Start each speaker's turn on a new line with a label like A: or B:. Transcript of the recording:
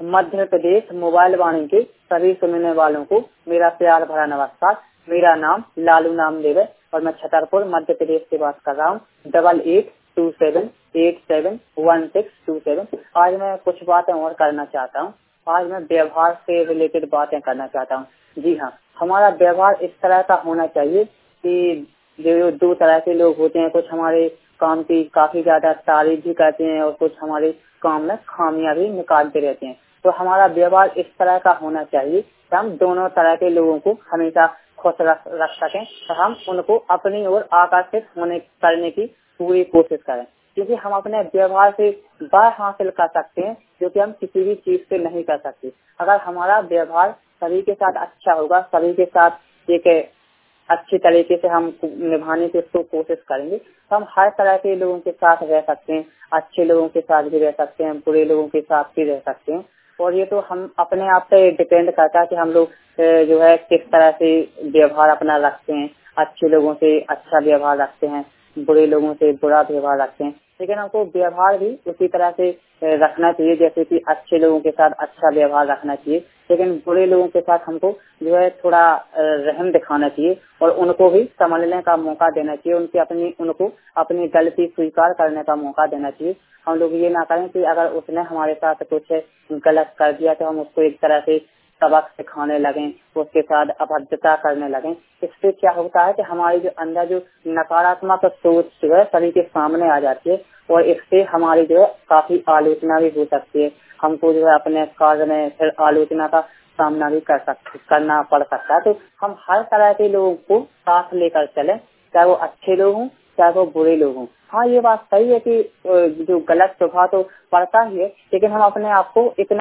A: Madhya Pradesh mobile वाणी के सभी सुनने वालों को मेरा प्यार भरा नमस्कार। मेरा नाम लालू नामदेव है और मैं छतरपुर मध्य प्रदेश से बात कर रहा हूँ। 8827871627। आज मैं कुछ बातें और करना चाहता हूँ। आज मैं व्यवहार से रिलेटेड बातें करना चाहता हूँ। जी हाँ, हमारा व्यवहार इस तरह का होना चाहिए कि जो दो तरह के लोग होते हैं, कुछ हमारे काम की काफी ज्यादा तारीफ भी करते हैं और कुछ हमारे काम में खामियां भी निकालते रहते हैं। तो हमारा व्यवहार इस तरह का होना चाहिए कि हम दोनों तरह के लोगों को हमेशा खुश रख सकें, तो हम उनको अपनी ओर आकर्षित करने की पूरी कोशिश करें, क्योंकि हम अपने व्यवहार से वह हासिल कर सकते हैं जो कि हम किसी भी चीज से नहीं कर सकते। अगर हमारा व्यवहार सभी के साथ अच्छा होगा, सभी के साथ एक अच्छी तरीके से हम निभाने की उसको कोशिश करेंगे, तो हम हर तरह के लोगों के साथ रह सकते हैं। अच्छे लोगों के साथ भी रह सकते हैं, बुरे लोगों के साथ भी रह सकते हैं। और ये तो हम अपने आप पे डिपेंड करता है कि हम लोग जो है किस तरह से व्यवहार अपना रखते हैं। अच्छे लोगों से अच्छा व्यवहार रखते हैं, बुरे लोगों से बुरा व्यवहार रखते हैं। लेकिन हमको व्यवहार भी उसी तरह से रखना चाहिए, जैसे कि अच्छे लोगों के साथ अच्छा व्यवहार रखना चाहिए, लेकिन बुरे लोगों के साथ हमको जो है थोड़ा रहम दिखाना चाहिए और उनको भी समझने का मौका देना चाहिए। उनको अपनी गलती स्वीकार करने का मौका देना चाहिए। हम लोग ये ना करें कि अगर उसने हमारे साथ कुछ गलत कर दिया तो हम उसको एक तरह से सबक सिखाने लगें, उसके साथ अभद्रता करने लगें। इससे क्या होता है कि हमारी जो अंदर जो नकारात्मक सोच जो है सभी के सामने आ जाती है और इससे हमारी जो है काफी आलोचना भी हो सकती है। हमको जो है अपने कार्य में फिर आलोचना का सामना भी करना पड़ सकता है। तो हम हर तरह के लोगों को साथ लेकर चलें, चाहे वो अच्छे लोग हों चाहे वो बुरे लोग हों। हाँ, ये बात सही है कि जो गलत प्रभाव तो पड़ता ही है, लेकिन हम अपने आप को इतना